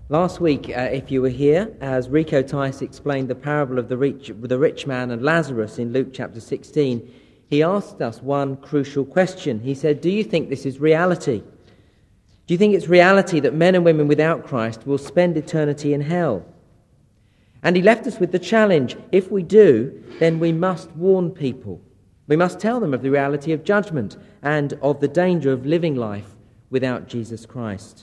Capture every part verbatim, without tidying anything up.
Last week, uh, if you were here, as Rico Tice explained the parable of the rich, the rich man and Lazarus in Luke chapter sixteen, he asked us one crucial question. He said, do you think this is reality? Do you think it's reality that men and women without Christ will spend eternity in hell? And he left us with the challenge, if we do, then we must warn people. We must tell them of the reality of judgment and of the danger of living life without Jesus Christ.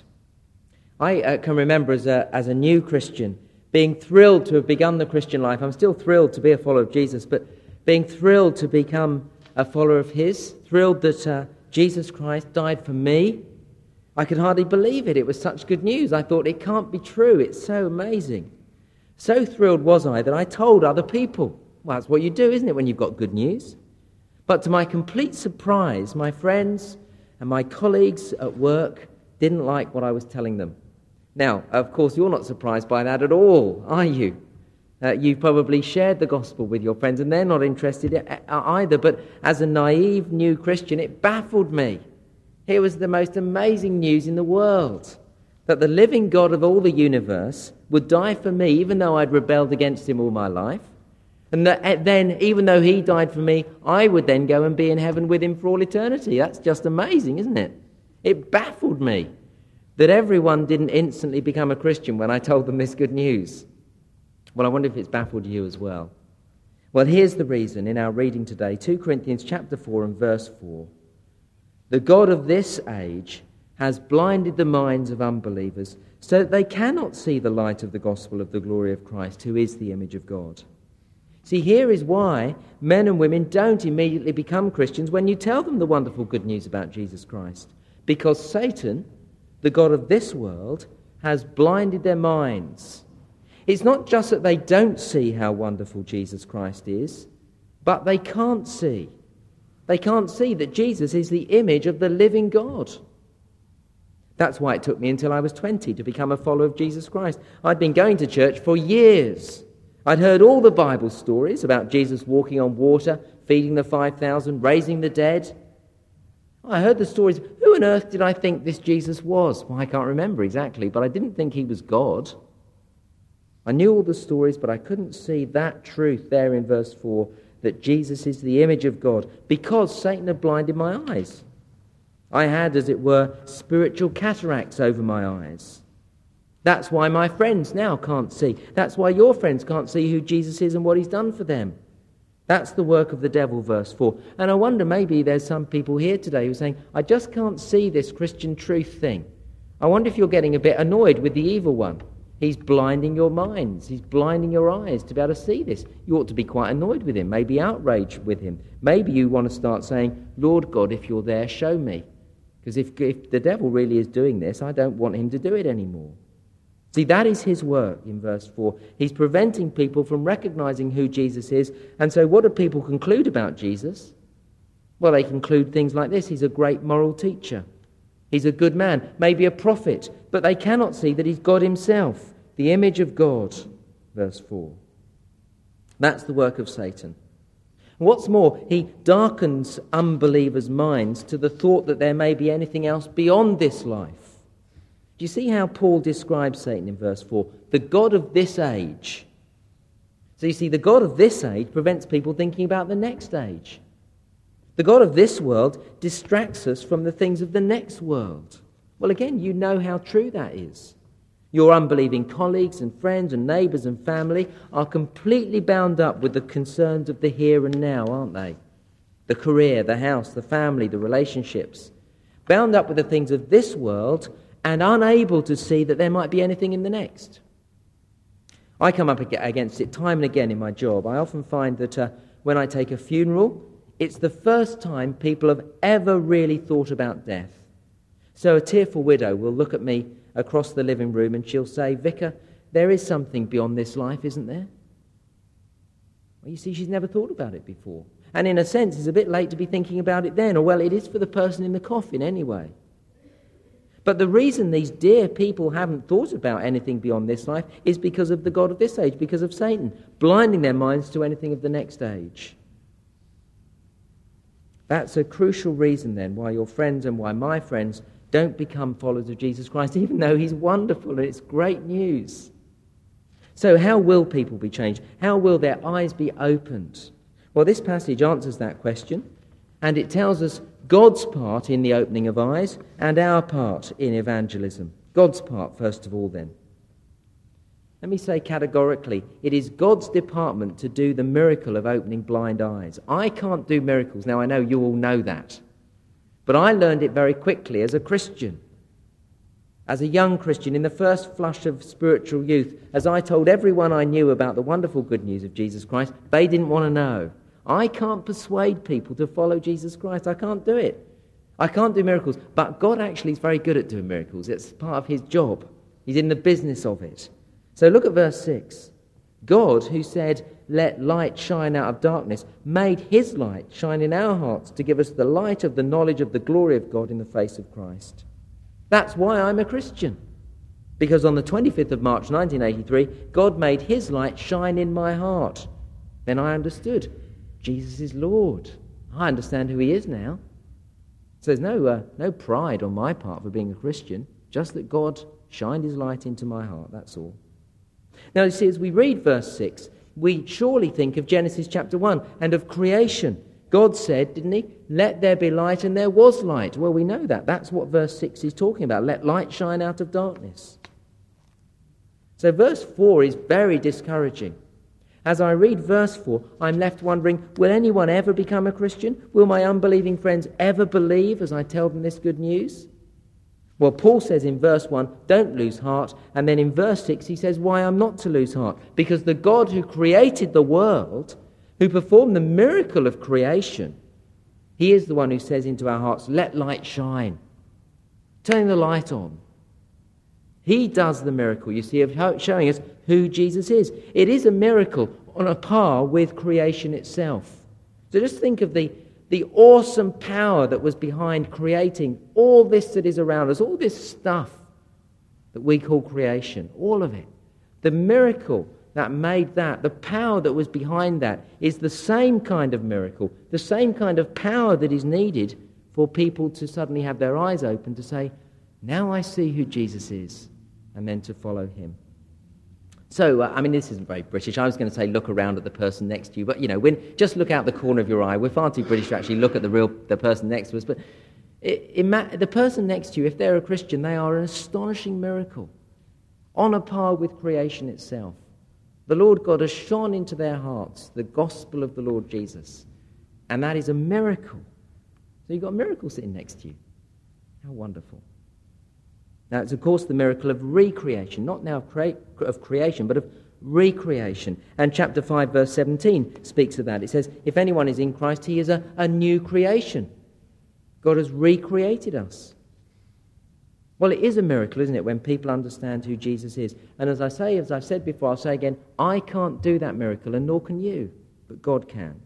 I uh, can remember as a, as a new Christian being thrilled to have begun the Christian life. I'm still thrilled to be a follower of Jesus, but being thrilled to become a follower of his, thrilled that uh, Jesus Christ died for me. I could hardly believe it. It was such good news. I thought, it can't be true. It's so amazing. So thrilled was I that I told other people. Well, that's what you do, isn't it, when you've got good news? But to my complete surprise, my friends and my colleagues at work didn't like what I was telling them. Now, of course, you're not surprised by that at all, are you? Uh, you've probably shared the gospel with your friends and they're not interested either. But as a naive new Christian, it baffled me. Here was the most amazing news in the world, that the living God of all the universe would die for me, even though I'd rebelled against him all my life. And that then, even though he died for me, I would then go and be in heaven with him for all eternity. That's just amazing, isn't it? It baffled me that everyone didn't instantly become a Christian when I told them this good news. Well, I wonder if it's baffled you as well. Well, here's the reason in our reading today, Second Corinthians chapter four and verse four. The God of this age has blinded the minds of unbelievers so that they cannot see the light of the gospel of the glory of Christ, who is the image of God. See, here is why men and women don't immediately become Christians when you tell them the wonderful good news about Jesus Christ. Because Satan, the God of this world, has blinded their minds. It's not just that they don't see how wonderful Jesus Christ is, but they can't see. They can't see that Jesus is the image of the living God. That's why it took me until I was twenty to become a follower of Jesus Christ. I'd been going to church for years. I'd heard all the Bible stories about Jesus walking on water, feeding the five thousand, raising the dead. I heard the stories. Who on earth did I think this Jesus was? Well, I can't remember exactly, but I didn't think he was God. I knew all the stories, but I couldn't see that truth there in verse four, that Jesus is the image of God, because Satan had blinded my eyes. I had, as it were, spiritual cataracts over my eyes. That's why my friends now can't see. That's why your friends can't see who Jesus is and what he's done for them. That's the work of the devil, verse four. And I wonder, maybe there's some people here today who are saying, I just can't see this Christian truth thing. I wonder if you're getting a bit annoyed with the evil one. He's blinding your minds. He's blinding your eyes to be able to see this. You ought to be quite annoyed with him, maybe outraged with him. Maybe you want to start saying, Lord God, if you're there, show me. Because if, if the devil really is doing this, I don't want him to do it anymore. See, that is his work in verse four. He's preventing people from recognizing who Jesus is. And so what do people conclude about Jesus? Well, they conclude things like this. He's a great moral teacher. He's a good man, maybe a prophet. But they cannot see that he's God himself, the image of God. Verse four. That's the work of Satan. What's more, he darkens unbelievers' minds to the thought that there may be anything else beyond this life. Do you see how Paul describes Satan in verse four? The God of this age. So you see, the God of this age prevents people thinking about the next age. The God of this world distracts us from the things of the next world. Well, again, you know how true that is. Your unbelieving colleagues and friends and neighbours and family are completely bound up with the concerns of the here and now, aren't they? The career, the house, the family, the relationships. Bound up with the things of this world and unable to see that there might be anything in the next. I come up against it time and again in my job. I often find that uh, when I take a funeral, it's the first time people have ever really thought about death. So a tearful widow will look at me across the living room and she'll say, Vicar, there is something beyond this life, isn't there? Well, you see, she's never thought about it before. And in a sense, it's a bit late to be thinking about it then. Or, well, it is for the person in the coffin anyway. But the reason these dear people haven't thought about anything beyond this life is because of the God of this age, because of Satan, blinding their minds to anything of the next age. That's a crucial reason then why your friends and why my friends don't become followers of Jesus Christ, even though he's wonderful and it's great news. So how will people be changed? How will their eyes be opened? Well, this passage answers that question, and it tells us God's part in the opening of eyes and our part in evangelism. God's part, first of all, then. Let me say categorically, it is God's department to do the miracle of opening blind eyes. I can't do miracles. Now, I know you all know that. But I learned it very quickly as a Christian. As a young Christian, in the first flush of spiritual youth, as I told everyone I knew about the wonderful good news of Jesus Christ, they didn't want to know. I can't persuade people to follow Jesus Christ. I can't do it. I can't do miracles. But God actually is very good at doing miracles. It's part of his job. He's in the business of it. So look at verse six. God, who said, "Let light shine out of darkness," made his light shine in our hearts to give us the light of the knowledge of the glory of God in the face of Christ. That's why I'm a Christian. Because on the twenty-fifth of March nineteen eighty-three, God made his light shine in my heart. Then I understood Jesus is Lord. I understand who he is now. So there's no, uh, no pride on my part for being a Christian, just that God shined his light into my heart, that's all. Now, you see, as we read verse six, we surely think of Genesis chapter one and of creation. God said, didn't he, "Let there be light," and there was light. Well, we know that. That's what verse six is talking about. Let light shine out of darkness. So verse four is very discouraging. As I read verse four, I'm left wondering, will anyone ever become a Christian? Will my unbelieving friends ever believe as I tell them this good news? Well, Paul says in verse one, don't lose heart. And then in verse six, he says why I'm not to lose heart. Because the God who created the world, who performed the miracle of creation, he is the one who says into our hearts, let light shine. Turning the light on. He does the miracle, you see, of showing us who Jesus is. It is a miracle on a par with creation itself. So just think of the The awesome power that was behind creating all this that is around us, all this stuff that we call creation, all of it. The miracle that made that, the power that was behind that, is the same kind of miracle, the same kind of power that is needed for people to suddenly have their eyes open to say, now I see who Jesus is, and then to follow him. So, uh, I mean, this isn't very British. I was going to say look around at the person next to you, but, you know, when, just look out the corner of your eye. We're far too British to actually look at the real the person next to us. But it, it, the person next to you, if they're a Christian, they are an astonishing miracle, on a par with creation itself. The Lord God has shone into their hearts the gospel of the Lord Jesus, and that is a miracle. So you've got a miracle sitting next to you. How wonderful. Now, it's, of course, the miracle of recreation, not now of, crea- of creation, but of recreation. And chapter five, verse seventeen speaks of that. It says, if anyone is in Christ, he is a, a new creation. God has recreated us. Well, it is a miracle, isn't it, when people understand who Jesus is. And as I say, as I've said before, I'll say again, I can't do that miracle, and nor can you, but God can.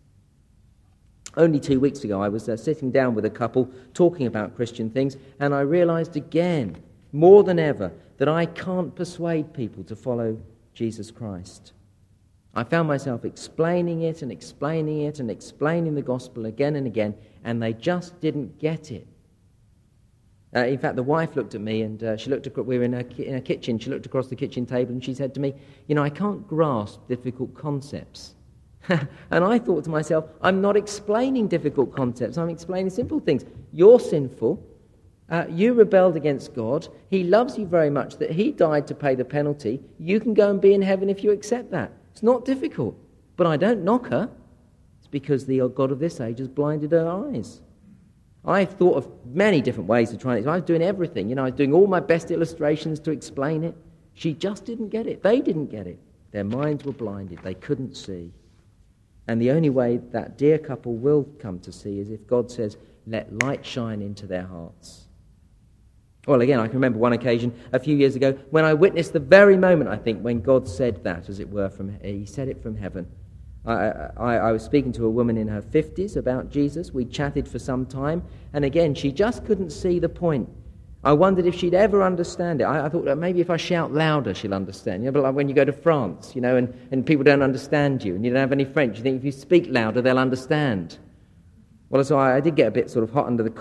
Only two weeks ago, I was uh, sitting down with a couple talking about Christian things, and I realized again, more than ever, that I can't persuade people to follow Jesus Christ. I found myself explaining it and explaining it and explaining the gospel again and again, and they just didn't get it. Uh, in fact, the wife looked at me, and uh, she looked. Across, we were in a, in a kitchen. She looked across the kitchen table, and she said to me, "You know, I can't grasp difficult concepts." And I thought to myself, I'm not explaining difficult concepts. I'm explaining simple things. You're sinful. Uh, you rebelled against God. He loves you very much that he died to pay the penalty. You can go and be in heaven if you accept that. It's not difficult. But I don't knock her. It's because the God of this age has blinded her eyes. I thought of many different ways of trying it. I was doing everything. You know, I was doing all my best illustrations to explain it. She just didn't get it. They didn't get it. Their minds were blinded. They couldn't see. And the only way that dear couple will come to see is if God says, let light shine into their hearts. Well, again, I can remember one occasion a few years ago when I witnessed the very moment, I think, when God said that, as it were, from he said it from heaven. I, I, I was speaking to a woman in her fifties about Jesus. We chatted for some time, and again, she just couldn't see the point. I wondered if she'd ever understand it. I, I thought that maybe if I shout louder, she'll understand. You know, but like when you go to France, you know, and, and people don't understand you, and you don't have any French, you think if you speak louder, they'll understand. Well, so I, I did get a bit sort of hot under the collar.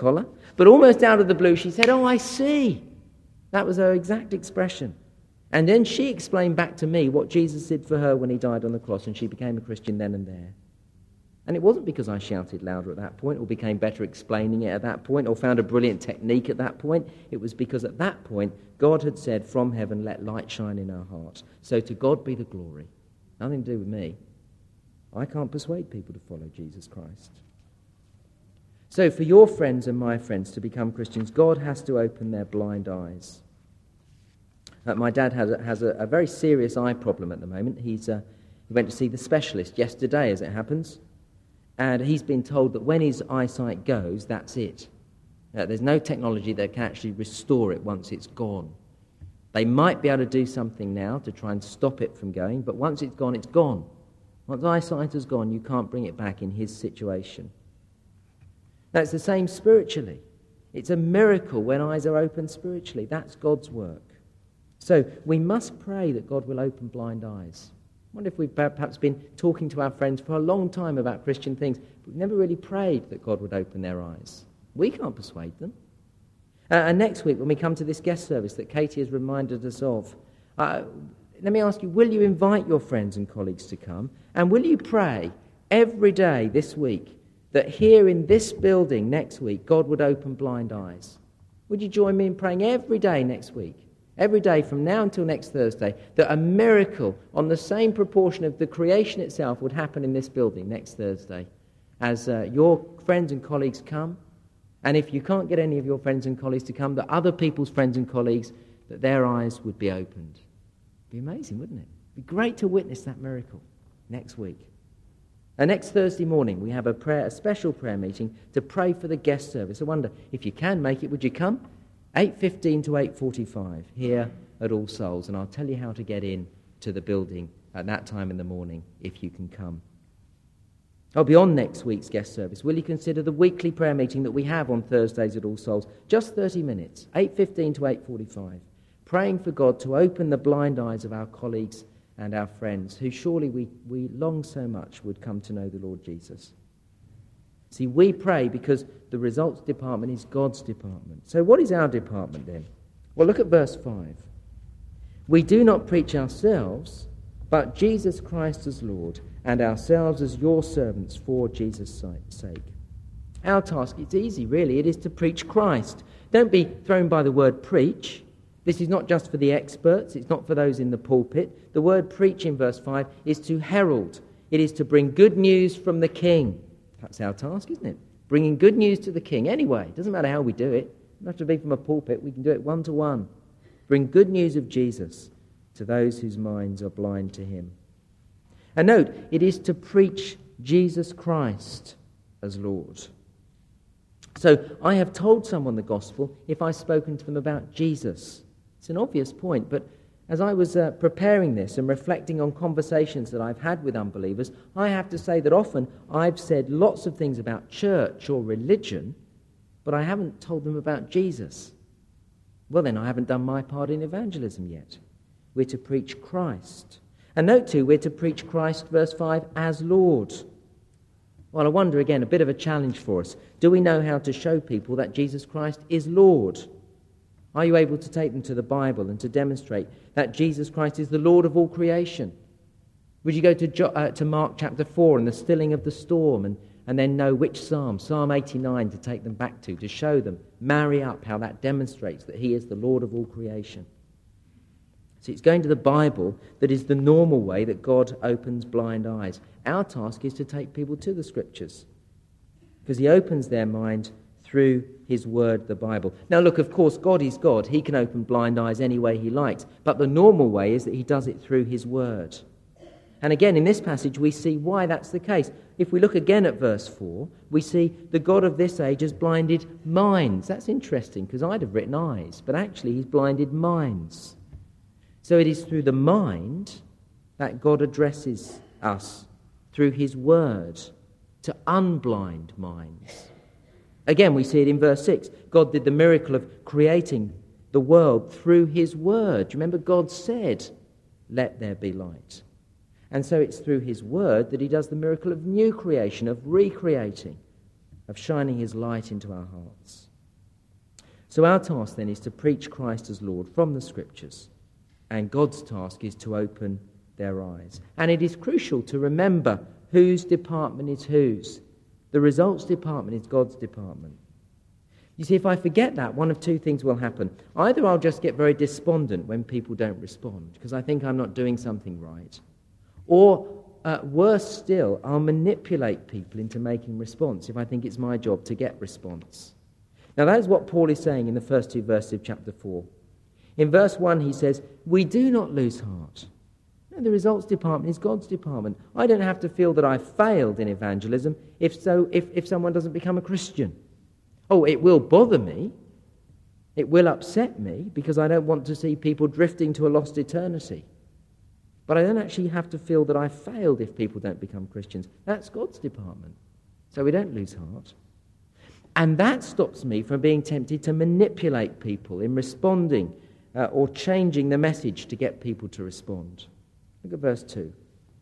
But almost out of the blue, she said, "Oh, I see." That was her exact expression. And then she explained back to me what Jesus did for her when he died on the cross, and she became a Christian then and there. And it wasn't because I shouted louder at that point or became better explaining it at that point or found a brilliant technique at that point. It was because at that point, God had said from heaven, "Let light shine in our hearts." So to God be the glory. Nothing to do with me. I can't persuade people to follow Jesus Christ. So for your friends and my friends to become Christians, God has to open their blind eyes. Uh, my dad has, a, has a, a very serious eye problem at the moment. He's uh, he went to see the specialist yesterday, as it happens, and he's been told that when his eyesight goes, that's it. Uh, there's no technology that can actually restore it once it's gone. They might be able to do something now to try and stop it from going, but once it's gone, it's gone. Once eyesight has gone, you can't bring it back in his situation. Now, it's the same spiritually. It's a miracle when eyes are open spiritually. That's God's work. So we must pray that God will open blind eyes. I wonder if we've perhaps been talking to our friends for a long time about Christian things, but we've never really prayed that God would open their eyes. We can't persuade them. Uh, and next week, when we come to this guest service that Katie has reminded us of, uh, let me ask you, will you invite your friends and colleagues to come? And will you pray every day this week that here in this building next week, God would open blind eyes? Would you join me in praying every day next week? Every day from now until next Thursday, that a miracle on the same proportion of the creation itself would happen in this building next Thursday as uh, your friends and colleagues come. And if you can't get any of your friends and colleagues to come, that other people's friends and colleagues, that their eyes would be opened. It'd be amazing, wouldn't it? It'd be great to witness that miracle next week. And next Thursday morning, we have a prayer, a special prayer meeting to pray for the guest service. I wonder, if you can make it, would you come? eight fifteen to eight forty-five here at All Souls, and I'll tell you how to get in to the building at that time in the morning if you can come. Oh, beyond next week's guest service, will you consider the weekly prayer meeting that we have on Thursdays at All Souls? Just thirty minutes, eight fifteen to eight forty-five, praying for God to open the blind eyes of our colleagues and our friends who surely we, we long so much would come to know the Lord Jesus. See, we pray because the results department is God's department. So what is our department then? Well, look at verse five. We do not preach ourselves, but Jesus Christ as Lord, and ourselves as your servants for Jesus' sake. Our task, it's easy really, it is to preach Christ. Don't be thrown by the word preach. This is not just for the experts, it's not for those in the pulpit. The word preach in verse five is to herald. It is to bring good news from the King. That's our task, isn't it? Bringing good news to the King. Anyway, it doesn't matter how we do it. It doesn't have to be from a pulpit. We can do it one-to-one. Bring good news of Jesus to those whose minds are blind to him. And note, it is to preach Jesus Christ as Lord. So I have told someone the gospel if I've spoken to them about Jesus. It's an obvious point, but as I was uh, preparing this and reflecting on conversations that I've had with unbelievers, I have to say that often I've said lots of things about church or religion, but I haven't told them about Jesus. Well, then I haven't done my part in evangelism yet. We're to preach Christ. And note too, we're to preach Christ, verse five, as Lord. Well, I wonder again, a bit of a challenge for us. Do we know how to show people that Jesus Christ is Lord? Are you able to take them to the Bible and to demonstrate that Jesus Christ is the Lord of all creation? Would you go to, jo- uh, to Mark chapter four and the stilling of the storm and, and then know which psalm, Psalm eighty-nine, to take them back to, to show them, marry up how that demonstrates that he is the Lord of all creation? See, it's going to the Bible that is the normal way that God opens blind eyes. Our task is to take people to the Scriptures because he opens their mind through his word, the Bible. Now look, of course, God is God. He can open blind eyes any way he likes. But the normal way is that he does it through his word. And again, in this passage, we see why that's the case. If we look again at verse four, we see the God of this age has blinded minds. That's interesting, because I'd have written eyes, but actually he's blinded minds. So it is through the mind that God addresses us, through his word, to unblind minds. Again, we see it in verse six. God did the miracle of creating the world through his word. Remember, God said, "Let there be light." And so it's through his word that he does the miracle of new creation, of recreating, of shining his light into our hearts. So our task then is to preach Christ as Lord from the Scriptures, and God's task is to open their eyes. And it is crucial to remember whose department is whose. The results department is God's department. You see, if I forget that, one of two things will happen. Either I'll just get very despondent when people don't respond, because I think I'm not doing something right. Or, uh, worse still, I'll manipulate people into making response if I think it's my job to get response. Now that is what Paul is saying in the first two verses of chapter four. In verse one he says, we do not lose heart. No, the results department is God's department. I don't have to feel that I failed in evangelism if so if, if someone doesn't become a Christian. Oh, it will bother me. It will upset me because I don't want to see people drifting to a lost eternity. But I don't actually have to feel that I failed if people don't become Christians. That's God's department. So we don't lose heart. And that stops me from being tempted to manipulate people in responding uh, or changing the message to get people to respond. Look at verse two.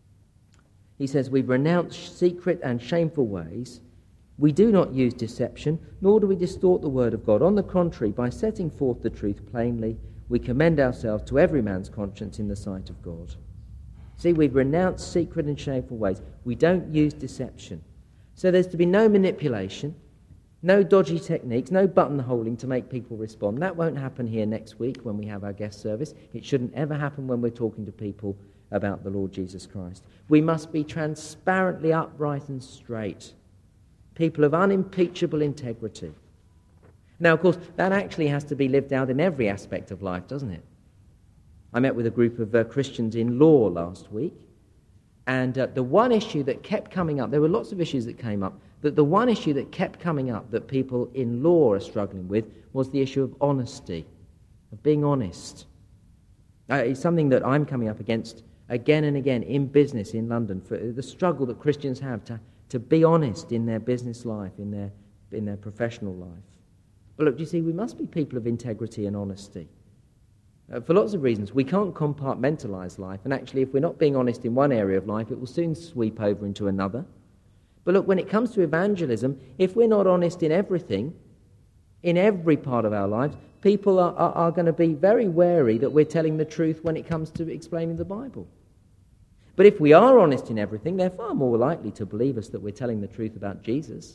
He says, we renounce secret and shameful ways. We do not use deception, nor do we distort the word of God. On the contrary, by setting forth the truth plainly, we commend ourselves to every man's conscience in the sight of God. See, we've renounced secret and shameful ways. We don't use deception. So there's to be no manipulation, no dodgy techniques, no buttonholing to make people respond. That won't happen here next week when we have our guest service. It shouldn't ever happen when we're talking to people about the Lord Jesus Christ. We must be transparently upright and straight. People of unimpeachable integrity. Now, of course, that actually has to be lived out in every aspect of life, doesn't it? I met with a group of uh, Christians in law last week, and uh, the one issue that kept coming up, there were lots of issues that came up, but the one issue that kept coming up that people in law are struggling with was the issue of honesty, of being honest. Uh, it's something that I'm coming up against again and again in business in London, for the struggle that Christians have to to be honest in their business life, in their in their professional life. But look, you see, we must be people of integrity and honesty. Uh, for lots of reasons. We can't compartmentalize life, and actually if we're not being honest in one area of life, it will soon sweep over into another. But look, when it comes to evangelism, if we're not honest in everything, in every part of our lives, people are, are, are going to be very wary that we're telling the truth when it comes to explaining the Bible. But if we are honest in everything, they're far more likely to believe us that we're telling the truth about Jesus.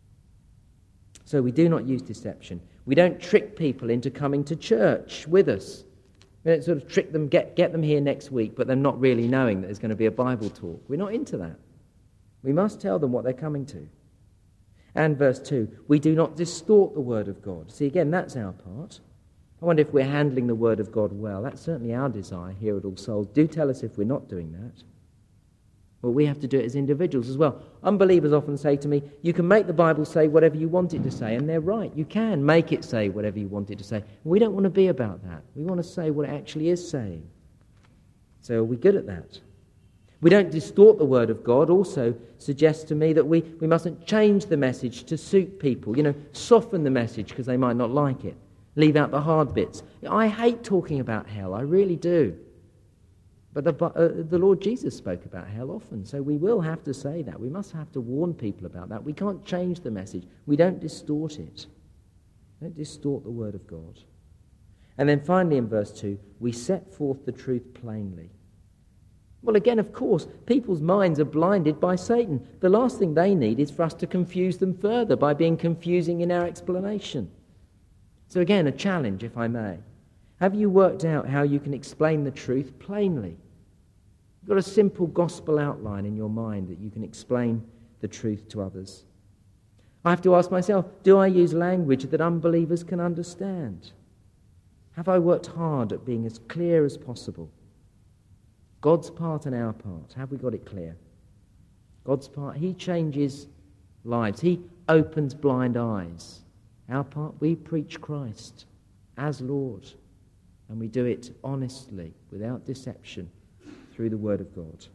So we do not use deception. We don't trick people into coming to church with us. We don't sort of trick them, get, get them here next week, but them not really knowing that there's going to be a Bible talk. We're not into that. We must tell them what they're coming to. And verse two, we do not distort the word of God. See, again, that's our part. I wonder if we're handling the word of God well. That's certainly our desire here at All Souls. Do tell us if we're not doing that. Well, we have to do it as individuals as well. Unbelievers often say to me, you can make the Bible say whatever you want it to say, and they're right. You can make it say whatever you want it to say. We don't want to be about that. We want to say what it actually is saying. So are we good at that? We don't distort the word of God also suggests to me that we, we mustn't change the message to suit people. You know, soften the message because they might not like it. Leave out the hard bits. I hate talking about hell. I really do. But the, uh, the Lord Jesus spoke about hell often, so we will have to say that. We must have to warn people about that. We can't change the message. We don't distort it. Don't distort the word of God. And then finally in verse two, we set forth the truth plainly. Well, again, of course, people's minds are blinded by Satan. The last thing they need is for us to confuse them further by being confusing in our explanation. So again, a challenge, if I may. Have you worked out how you can explain the truth plainly? You've got a simple gospel outline in your mind that you can explain the truth to others. I have to ask myself, do I use language that unbelievers can understand? Have I worked hard at being as clear as possible? God's part and our part, have we got it clear? God's part, he changes lives. He opens blind eyes. Our part, we preach Christ as Lord. And we do it honestly, without deception, through the Word of God.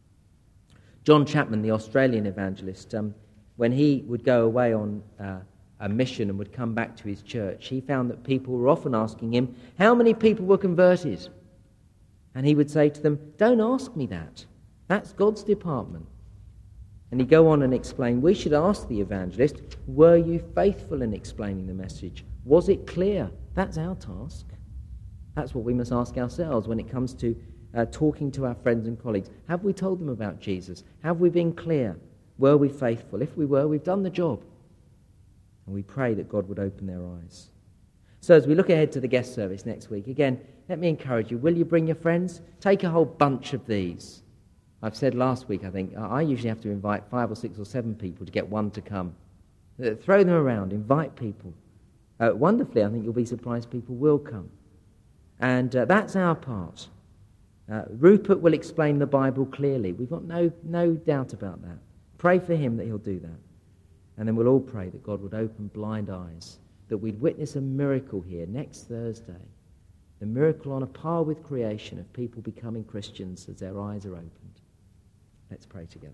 John Chapman, the Australian evangelist, um, when he would go away on uh, a mission and would come back to his church, he found that people were often asking him, how many people were converted? And he would say to them, don't ask me that. That's God's department. And he'd go on and explain, we should ask the evangelist, were you faithful in explaining the message? Was it clear? That's our task. That's what we must ask ourselves when it comes to uh, talking to our friends and colleagues. Have we told them about Jesus? Have we been clear? Were we faithful? If we were, we've done the job. And we pray that God would open their eyes. So as we look ahead to the guest service next week, again, let me encourage you. Will you bring your friends? Take a whole bunch of these. I've said last week, I think, I usually have to invite five or six or seven people to get one to come. Uh, throw them around, invite people. Uh, wonderfully, I think you'll be surprised people will come. And uh, that's our part. Uh, Rupert will explain the Bible clearly. We've got no, no doubt about that. Pray for him that he'll do that. And then we'll all pray that God would open blind eyes, that we'd witness a miracle here next Thursday. The miracle on a par with creation of people becoming Christians as their eyes are opened. Let's pray together.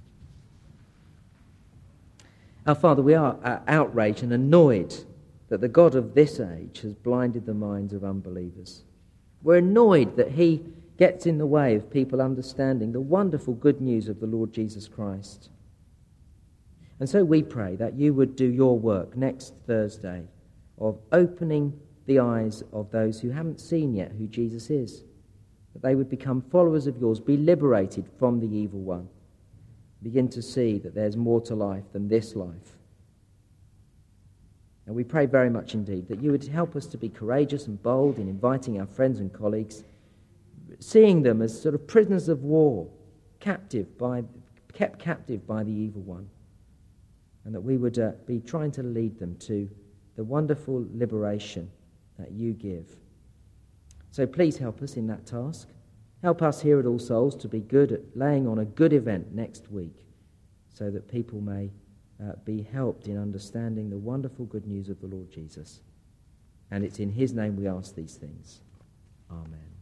Our Father, we are uh, outraged and annoyed that the God of this age has blinded the minds of unbelievers. We're annoyed that he gets in the way of people understanding the wonderful good news of the Lord Jesus Christ. And so we pray that you would do your work next Thursday of opening the eyes of those who haven't seen yet who Jesus is, that they would become followers of yours, be liberated from the evil one, begin to see that there's more to life than this life. And we pray very much indeed that you would help us to be courageous and bold in inviting our friends and colleagues, seeing them as sort of prisoners of war, captive by, kept captive by the evil one, and that we would uh, be trying to lead them to the wonderful liberation that you give. So please help us in that task. Help us here at All Souls to be good at laying on a good event next week so that people may uh, be helped in understanding the wonderful good news of the Lord Jesus. And it's in his name we ask these things. Amen.